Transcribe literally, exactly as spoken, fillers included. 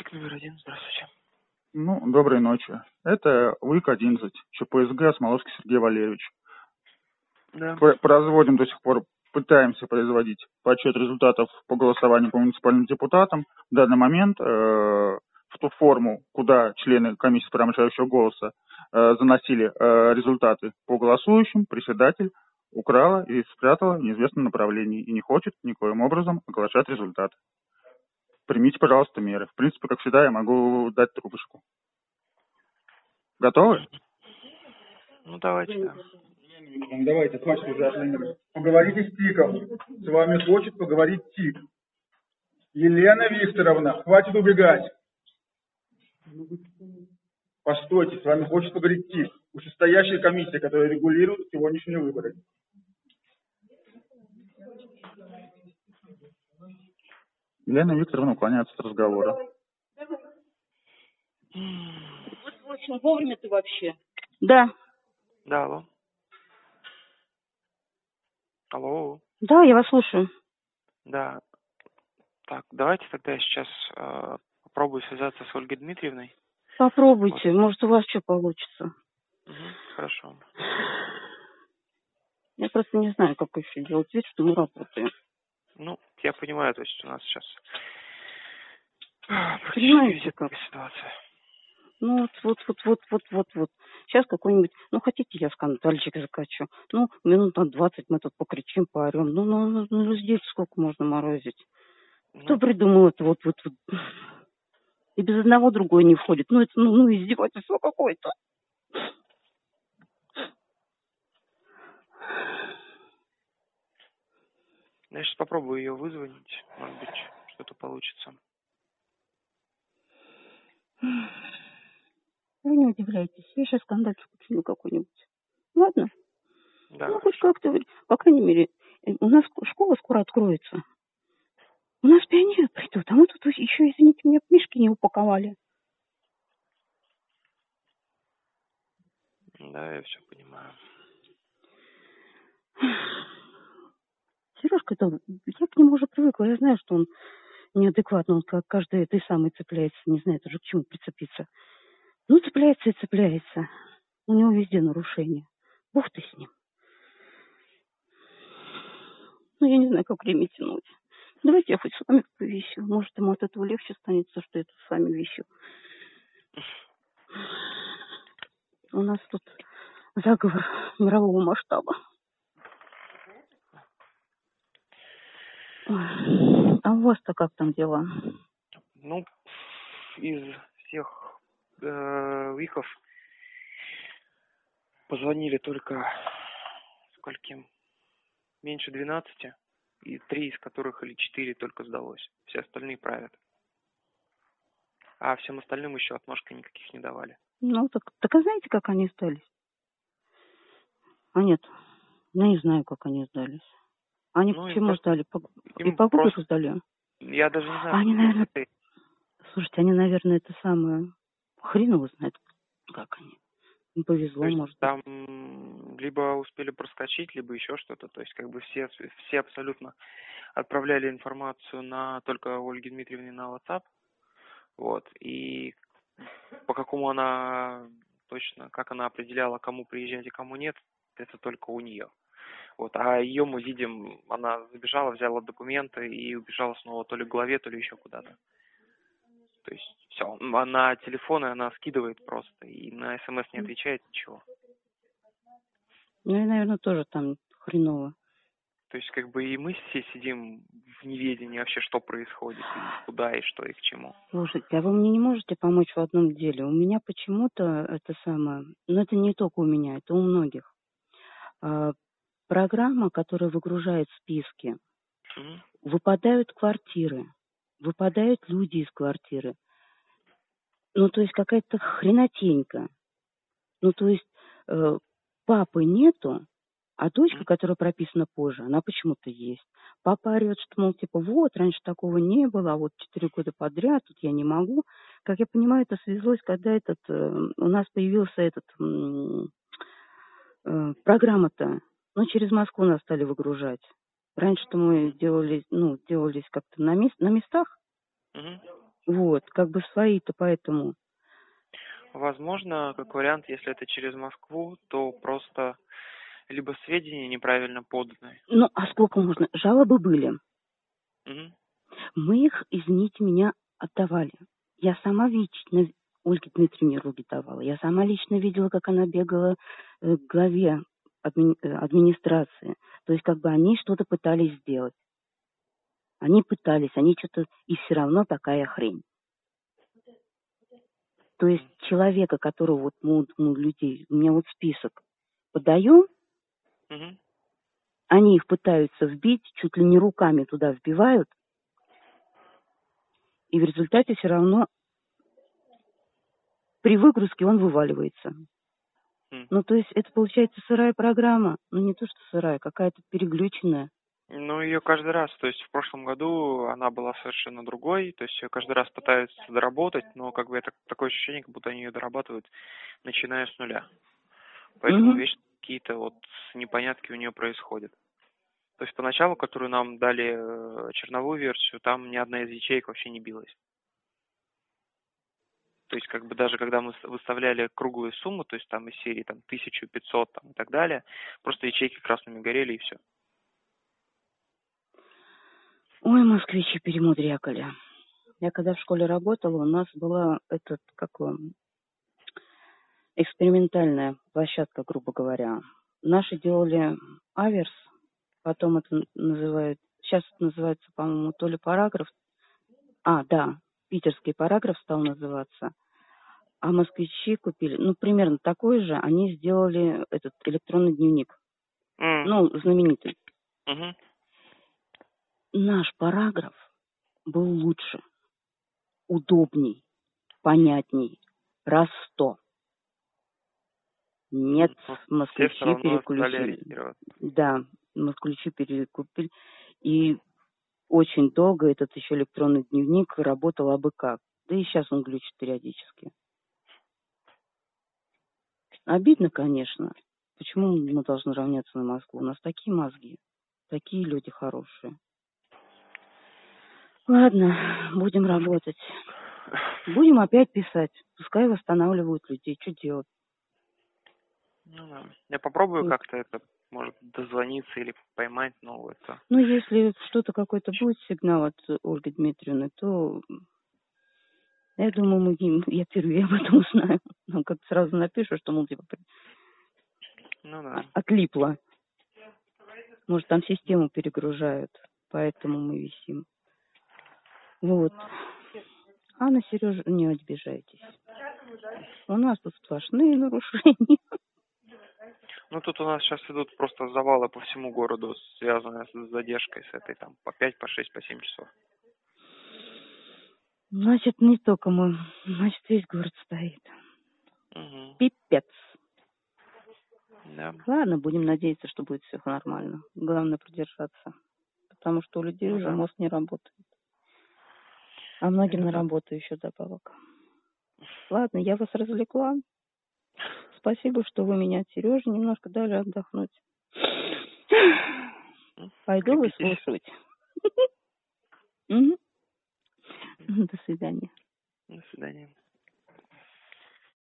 Номер один, здравствуйте. Ну, доброй ночи. Это УИК одиннадцать, ЧПСГ, Смоловский Сергей Валерьевич. Да. Пр- Производим до сих пор, пытаемся производить подсчет результатов по голосованию по муниципальным депутатам. В данный момент э, в ту форму, куда члены комиссии по правам решающего голоса э, заносили э, результаты по голосующим, председатель украла и спрятала в неизвестном направлении и не хочет никоим образом оглашать результаты. Примите, пожалуйста, меры. В принципе, как всегда, я могу дать трубочку. Готовы? Ну, давайте, да. Ну, давайте, хватит уже отлынивать. Поговорите с ТИКом. С вами хочет поговорить ТИК. Елена Викторовна, хватит убегать. Постойте, с вами хочет поговорить ТИК. Вышестоящая комиссия, которая регулирует сегодняшние выборы. Елена Викторовна уклоняется от разговора. Вот очень вовремя ты вообще. Да. Да, алло. Алло. Да, я вас слушаю. Да. Так, давайте тогда я сейчас э, попробую связаться с Ольгой Дмитриевной. Попробуйте, Вот. может у вас что получится. Угу, хорошо. Я просто не знаю, как еще делать вид, что мы работаем. Ну, я понимаю, то есть у нас сейчас практически Понимаете, везде как? такая ситуация. Ну вот, вот, вот, вот, вот, вот, вот. Сейчас какой-нибудь, ну хотите, я скандальчик закачу. Ну, минут на двадцать мы тут покричим, поорем. Ну, ну, ну, ну здесь сколько можно морозить? Кто Ну, придумал это вот, вот, вот? И без одного другое не входит. Ну, это, ну, ну издевательство какое-то. я сейчас попробую ее вызвонить. Может быть, что-то получится. Вы не удивляйтесь, я сейчас скандальчик учиню какой-нибудь. Ладно? Да, Ну, хоть хорошо. как-то, по крайней мере, у нас школа скоро откроется. У нас пионеры придут, а мы тут еще, извините меня, мешки не упаковали. Да, я все понимаю. Сережка-то, я к нему уже привыкла, я знаю, что он неадекватный, он как каждый этой самой цепляется, не знает уже к чему прицепиться. Ну, цепляется и цепляется. У него везде нарушения. Бог ты с ним. Ну, я не знаю, как время тянуть. Давайте я хоть с вами повищу. Может, ему от этого легче станется, что я тут с вами вищу. У нас тут заговор мирового масштаба. А у вас-то как там дела? Ну, из всех э, УИКов позвонили только скольким? Меньше двенадцати, и три из которых или четыре только сдалось. Все остальные правят. А всем остальным еще отмашка никаких не давали. Ну, так, так а знаете, как они сдались? А нет, я не знаю, как они сдались. Они Ну, им почему просто... сдали? По, и Им по просто... гуглу сдали? Я даже не знаю, А они, по какому наверное... критерию. Слушайте, они, наверное, это самое... Хрен его знает, как они. Им повезло, То есть может быть. там либо успели проскочить, либо еще что-то. То есть как бы все, все абсолютно отправляли информацию на только Ольге Дмитриевне на WhatsApp. Вот. И по какому она точно, как она определяла, кому приезжать и кому нет, это только у нее. Вот. А ее мы видим, она забежала, взяла документы и убежала снова то ли к главе, то ли еще куда-то. То есть все, на телефоны она скидывает просто и на смс не отвечает, ничего. Ну, и, наверное, тоже там хреново. То есть как бы и мы все сидим в неведении вообще, что происходит, и куда, и что, и к чему. Слушайте, а вы мне не можете помочь в одном деле? У меня почему-то это самое... Ну, это не только у меня, это у многих. А, программа, которая выгружает списки, Угу. выпадают квартиры, выпадают люди из квартиры. Ну, то есть какая-то хренотенька. Ну, то есть э, папы нету, а дочка, которая прописана позже, она почему-то есть. Папа орет, что, мол, типа, вот, раньше такого не было, а вот четыре года подряд, тут я не могу. Как я понимаю, это связалось, когда этот, э, у нас появился этот, м, э, программа-то, ну, через Москву нас стали выгружать. Раньше-то мы делали, ну, делались как-то на, мест, на местах. Угу. Вот, как бы свои-то поэтому. Возможно, как вариант, если это через Москву, то просто либо сведения неправильно поданы. Ну, а сколько можно? Жалобы были. Мгм. Мы их, извините меня, отдавали. Я сама лично Ольге Дмитриевне руки давала. Я сама лично видела, как она бегала э, к главе адми- э, администрации. То есть, как бы они что-то пытались сделать. Они пытались, они что-то... И все равно такая хрень. То есть, человека, которого вот мы, мы людей... У меня вот список подаем, Мгм. они их пытаются вбить, чуть ли не руками туда вбивают, и в результате все равно при выгрузке он вываливается. М. Ну, то есть это получается сырая программа. Ну, не то, что сырая, какая-то переглюченная. Ну, ее каждый раз, то есть в прошлом году она была совершенно другой, то есть ее каждый раз пытаются доработать, но как бы это такое ощущение, как будто они ее дорабатывают, начиная с нуля. Поэтому Угу. вечно какие-то вот непонятки у нее происходят. То есть поначалу, которую нам дали э, черновую версию, там ни одна из ячеек вообще не билась. То есть как бы даже когда мы с- выставляли круглую сумму, то есть там из серии там тысяча пятьсот там, и так далее, просто ячейки красными горели и все. Ой, москвичи перемудрякали. Я когда в школе работала, у нас была этот, как он, экспериментальная площадка, грубо говоря. Наши делали аверс, потом это называют, сейчас это называется, по-моему, то ли параграф, а, да, питерский параграф стал называться, а москвичи купили, ну, примерно такой же, они сделали этот электронный дневник, М, ну, знаменитый. мгм. Наш параграф был лучше, удобней, понятней, раз сто. Нет, Ну, все все москвичи равно стали переключили. ориентироваться. Да, москвичи перекупили. И очень долго этот еще электронный дневник работал абы как. Да и сейчас он глючит периодически. Обидно, конечно. Почему мы должны равняться на Москву? У нас такие мозги, такие люди хорошие. Ладно, будем работать. Будем опять писать. Пускай восстанавливают людей. Что делать? Ну да. Я попробую Вот. как-то это, может, дозвониться или поймать, но это... Ну, если что-то какой-то будет сигнал от Ольги Дмитриевны, то я думаю, мы, им- я впервые об этом узнаю. Нам как-то сразу напишу, что, мол, типа, при- Ну а- да. отлипло. Может, там систему перегружают, поэтому мы висим. Вот. А на Сережу не обижайтесь. У нас тут сплошные нарушения. Ну тут у нас сейчас идут просто завалы по всему городу, связанные с задержкой с этой там по пять, по шесть, по семь часов. Значит, не только мы. Значит, весь город стоит. Угу. Пипец. Да. Ладно, будем надеяться, что будет все нормально. Главное продержаться. Потому что у людей Ну уже да. мозг не работает. А многим Это на да. работу еще добавок. Ладно, я вас развлекла. Спасибо, что вы меня от Сережи немножко дали отдохнуть. М, Пойду Крепитесь. выслушивать. Мгм. До свидания. До свидания.